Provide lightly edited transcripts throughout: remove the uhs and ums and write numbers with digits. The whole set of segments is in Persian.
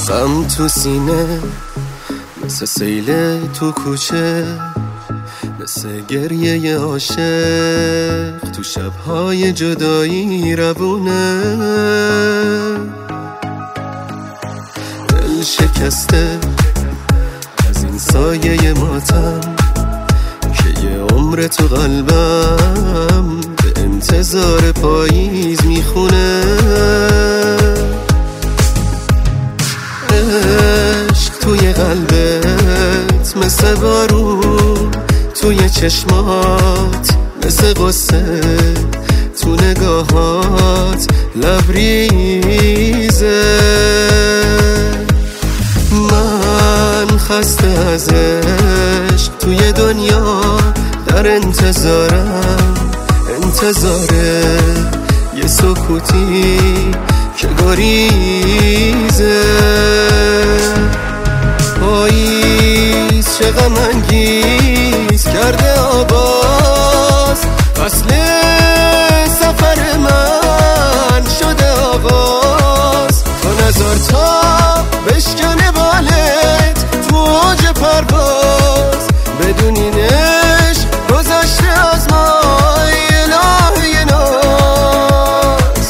غم تو سینه مثل سیل تو کوچه، مثل گریه عاشق تو شبهای جدایی روونه. دل شکسته از این سایه ماتم که یه عمر تو قلبم به انتظار پاییز میخونه. عشق توی قلبت مثل بارون، توی چشمات مثل قصه، تو نگاهات لبریزه. من خسته از عشق توی دنیا در انتظارم، انتظاره یه سکوتی که گریزه. پاییز چه غم انگیز کرده آغاز، فصل سفر من شده آغاز. تو نظر تا بشکنه بالت تو اوج پرواز، بدون این عشق گذشته از ما الهی ناز.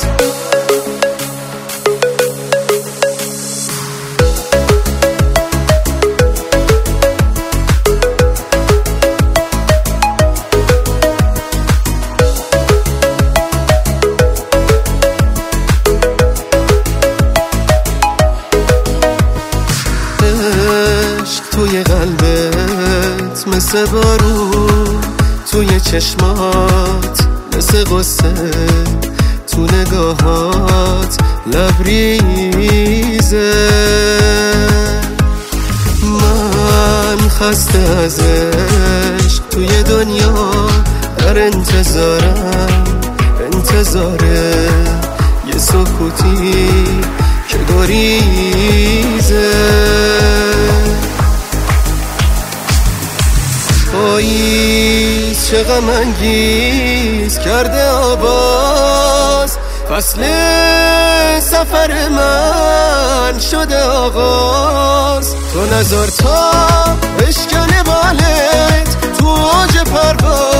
توی قلبت مثل بارون، توی چشمات مثل قصه، تو نگاهات لبریزه. من خسته از عشق توی دنیا در انتظارم، انتظاره یه سکوتی که گریزه. پاییز چه غم انگیز کرده آواز، فصل سفر من شده آغاز. تو نظر تا بشکنه بالت تو اوج پرواز،